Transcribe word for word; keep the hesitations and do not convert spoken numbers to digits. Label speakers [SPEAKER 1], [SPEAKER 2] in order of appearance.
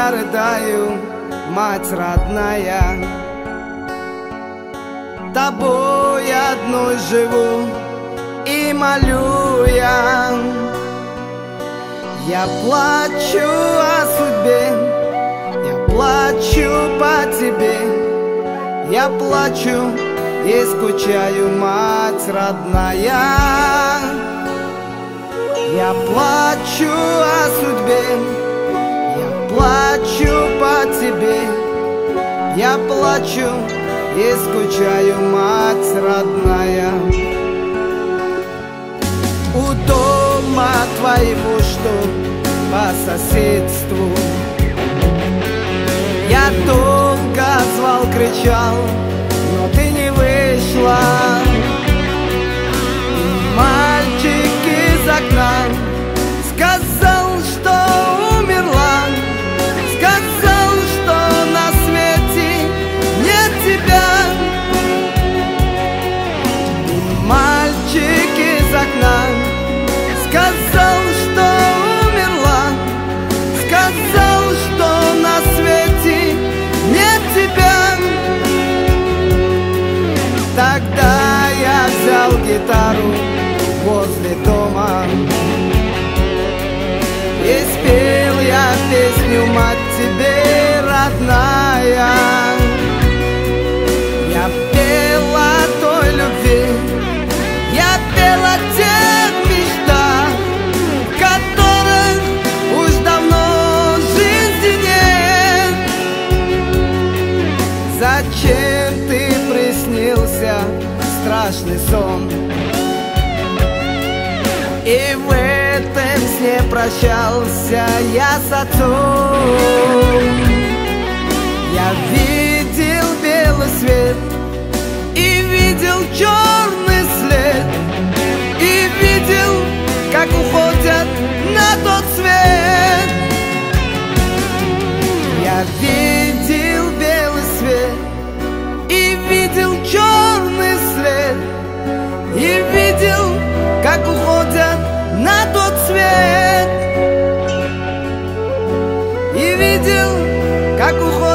[SPEAKER 1] я рыдаю, мать родная. Тобой одной живу и молю я. Я плачу о судьбе, я плачу по тебе. Я плачу и скучаю, мать родная. Я плачу о судьбе, я плачу по тебе. Я плачу и скучаю, мать родная. У дома твоего, что по соседству, я долго звал, кричал, но ты не вышла. Мальчик из окна сказал, что умерла, сказал, что на свете нет тебя. Мальчик из окна сказал, что умерла, сказал, что на свете нет тебя. Тогда я взял гитару возле дома и спел я песню, мать, тебе родная. Я пел о той любви, я пел о тех мечтах, в которых уж давно жизни нет. Зачем ты приснился страшный сон? И в этом сне прощался я с отцом. Я видел белый свет и видел черный след, и видел, как уходят на тот свет. Я видел белый свет и видел черный след, и видел, как уходят на тот свет, и видел, как уходят